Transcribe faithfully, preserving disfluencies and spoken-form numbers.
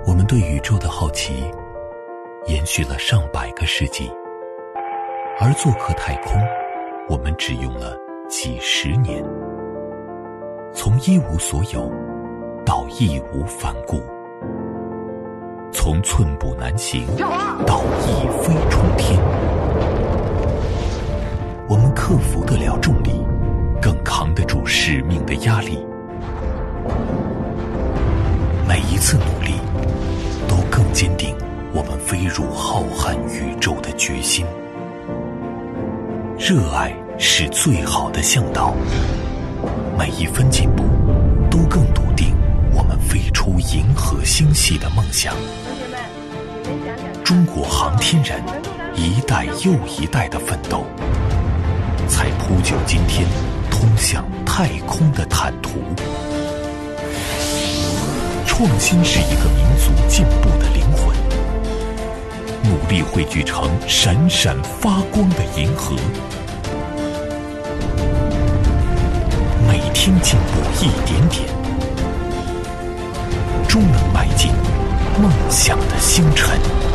我们对宇宙的好奇延续了上百个世纪，而做客太空，我们只用了几十年。从一无所有到义无反顾，从寸步难行到一飞冲天，我们克服得了重力，更扛得住使命的压力。每一次努力都更坚定我们飞入浩瀚宇宙的决心。热爱是最好的向导，每一分进步都更笃定我们飞出银河星系的梦想。中国航天人一代又一代的奋斗，才铺就今天通向太空的坦途。创新是一个民族进步的灵魂，努力汇聚成闪闪发光的银河。每天进步一点点，终能迈进梦想的星辰。